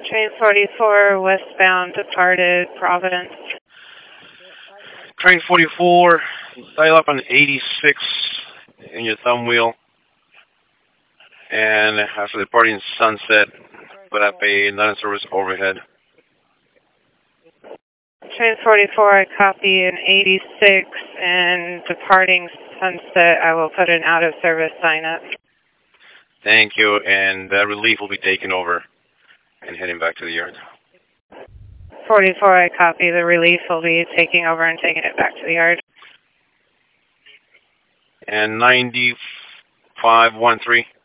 Train 44 westbound departed Providence. Train 44, dial up on 86 in your thumb wheel. And after departing Sunset, put up a non-service overhead. Train 44, I copy an 86, and departing Sunset, I will put an out-of-service sign up. Thank you, and relief will be taken over and heading back to the yard. 44, I copy. The relief will be taking over and taking it back to the yard. And 9513.